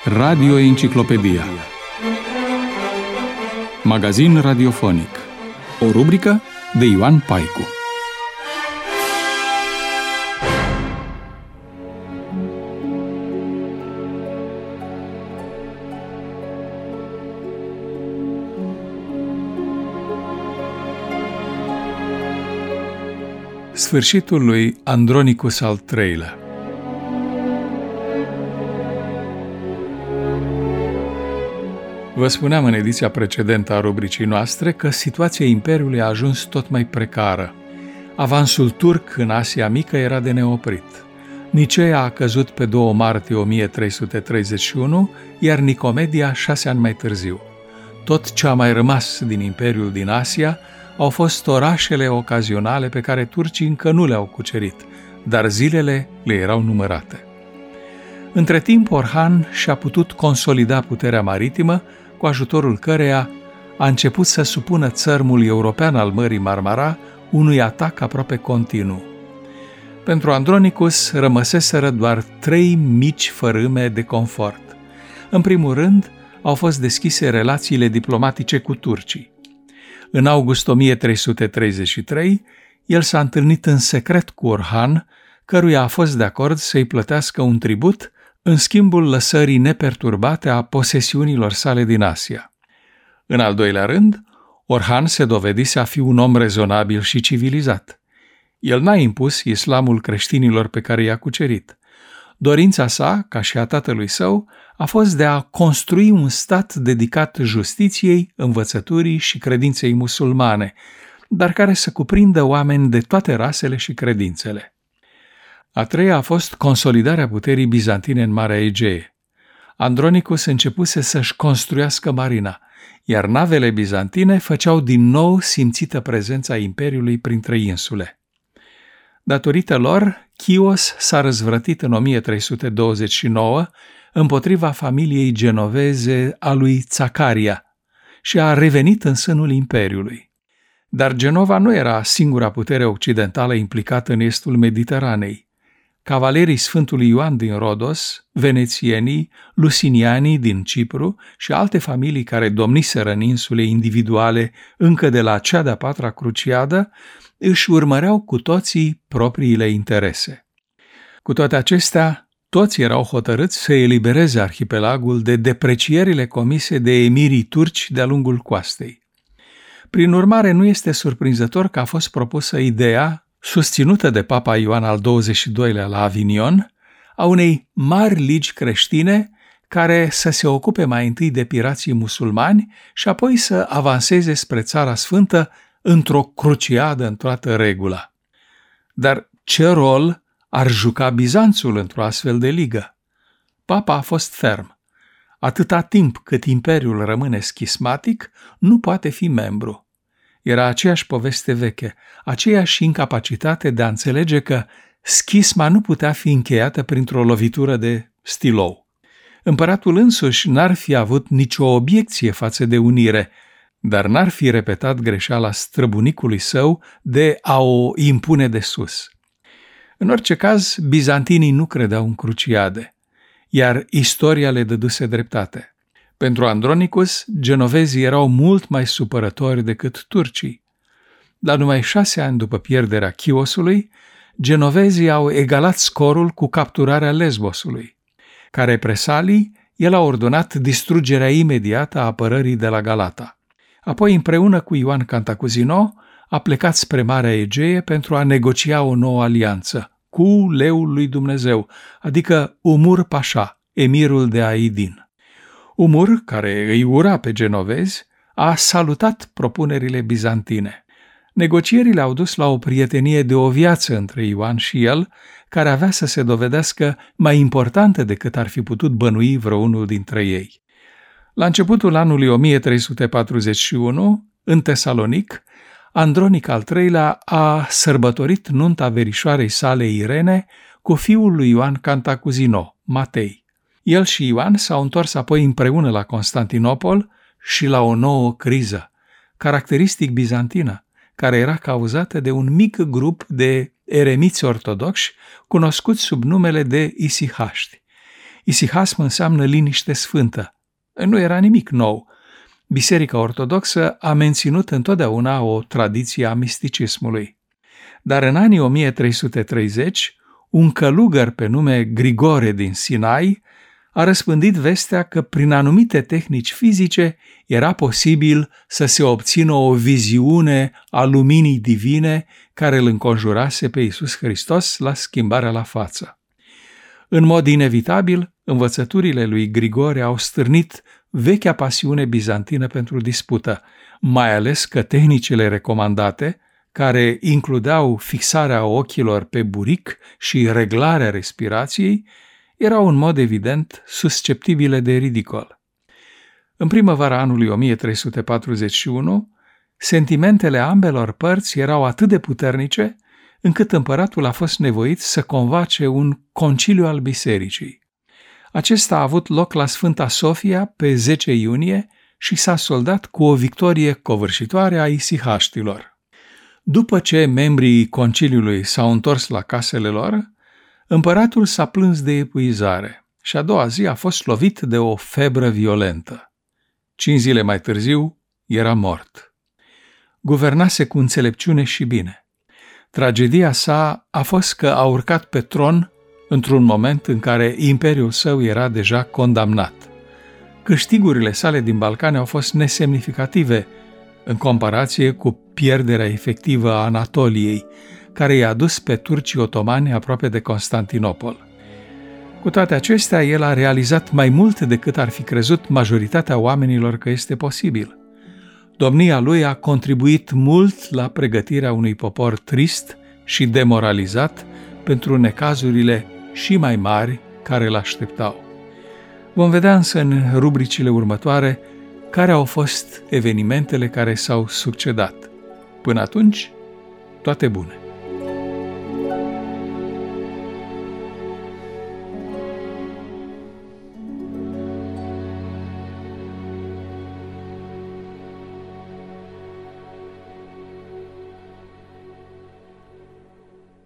Radio Enciclopedia. Magazin radiofonic. O rubrică de Ioan Paicu. Sfârșitul lui Andronicus al III-lea. Vă spuneam în ediția precedentă a rubricii noastre că situația Imperiului a ajuns tot mai precară. Avansul turc în Asia Mică era de neoprit. Niceea a căzut pe 2 martie 1331, iar Nicomedia 6 ani mai târziu. Tot ce a mai rămas din Imperiul din Asia au fost orașele ocazionale pe care turcii încă nu le-au cucerit, dar zilele le erau numărate. Între timp, Orhan și-a putut consolida puterea maritimă, cu ajutorul căreia a început să supună țărmul european al Mării Marmara unui atac aproape continuu. Pentru Andronicus rămăseseră doar 3 mici fărâme de confort. În primul rând, au fost deschise relațiile diplomatice cu turcii. În august 1333, el s-a întâlnit în secret cu Orhan, căruia a fost de acord să-i plătească un tribut în schimbul lăsării neperturbate a posesiunilor sale din Asia. În al doilea rând, Orhan se dovedise a fi un om rezonabil și civilizat. El n-a impus islamul creștinilor pe care i-a cucerit. Dorința sa, ca și a tatălui său, a fost de a construi un stat dedicat justiției, învățăturii și credinței musulmane, dar care să cuprindă oameni de toate rasele și credințele. A treia a fost consolidarea puterii bizantine în Marea Egee. Andronicus începuse să-și construiască marina, iar navele bizantine făceau din nou simțită prezența Imperiului printre insule. Datorită lor, Chios s-a răzvrătit în 1329 împotriva familiei genoveze a lui Zaccaria și a revenit în sânul Imperiului. Dar Genova nu era singura putere occidentală implicată în estul Mediteranei. Cavalerii Sfântului Ioan din Rodos, venețienii, lusinianii din Cipru și alte familii care domniseră în insule individuale încă de la cea de-a 4-a cruciadă, își urmăreau cu toții propriile interese. Cu toate acestea, toți erau hotărâți să elibereze arhipelagul de deprecierile comise de emirii turci de-a lungul coastei. Prin urmare, nu este surprinzător că a fost propusă ideea, susținută de Papa Ioan al XXII-lea la Avignon, a unei mari ligi creștine care să se ocupe mai întâi de pirații musulmani și apoi să avanseze spre Țara Sfântă într-o cruciadă în toată regula. Dar ce rol ar juca Bizanțul într-o astfel de ligă? Papa a fost ferm. Atâta timp cât Imperiul rămâne schismatic, nu poate fi membru. Era aceeași poveste veche, aceeași incapacitate de a înțelege că schisma nu putea fi încheiată printr-o lovitură de stilou. Împăratul însuși n-ar fi avut nicio obiecție față de unire, dar n-ar fi repetat greșeala străbunicului său de a o impune de sus. În orice caz, bizantinii nu credeau în cruciade, iar istoria le dăduse dreptate. Pentru Andronicus, genovezii erau mult mai supărători decât turcii. La numai 6 ani după pierderea Chiosului, genovezii au egalat scorul cu capturarea Lesbosului. Ca represalii, el a ordonat distrugerea imediată a apărării de la Galata. Apoi, împreună cu Ioan Cantacuzino, a plecat spre Marea Egee pentru a negocia o nouă alianță cu Leul lui Dumnezeu, adică Umur Pașa, emirul de Aidin. Umur, care îi ura pe genovezi, a salutat propunerile bizantine. Negocierile au dus la o prietenie de o viață între Ioan și el, care avea să se dovedească mai importantă decât ar fi putut bănui vreunul dintre ei. La începutul anului 1341, în Tesalonic, Andronic al III-lea a sărbătorit nunta verișoarei sale Irene cu fiul lui Ioan Cantacuzino, Matei. El și Ioan s-au întors apoi împreună la Constantinopol și la o nouă criză, caracteristic bizantină, care era cauzată de un mic grup de eremiți ortodoxi cunoscuți sub numele de isihaști. Isihasm înseamnă liniște sfântă. Nu era nimic nou. Biserica Ortodoxă a menținut întotdeauna o tradiție a misticismului. Dar în anii 1330, un călugăr pe nume Grigore din Sinai a răspândit vestea că prin anumite tehnici fizice era posibil să se obțină o viziune a luminii divine care îl înconjurase pe Iisus Hristos la schimbarea la față. În mod inevitabil, învățăturile lui Grigore au stârnit vechea pasiune bizantină pentru dispută, mai ales că tehnicile recomandate, care includeau fixarea ochilor pe buric și reglarea respirației, erau în mod evident susceptibile de ridicol. În primăvara anului 1341, sentimentele ambelor părți erau atât de puternice încât împăratul a fost nevoit să convoace un conciliu al bisericii. Acesta a avut loc la Sfânta Sofia pe 10 iunie și s-a soldat cu o victorie covârșitoare a isihaștilor. După ce membrii conciliului s-au întors la casele lor, împăratul s-a plâns de epuizare și a doua zi a fost lovit de o febră violentă. 5 zile mai târziu era mort. Guvernase cu înțelepciune și bine. Tragedia sa a fost că a urcat pe tron într-un moment în care imperiul său era deja condamnat. Câștigurile sale din Balcani au fost nesemnificative în comparație cu pierderea efectivă a Anatoliei, care i-a dus pe turcii otomani aproape de Constantinopol. Cu toate acestea, el a realizat mai mult decât ar fi crezut majoritatea oamenilor că este posibil. Domnia lui a contribuit mult la pregătirea unui popor trist și demoralizat pentru necazurile și mai mari care îl așteptau. Vom vedea însă în rubricile următoare care au fost evenimentele care s-au succedat. Până atunci, toate bune!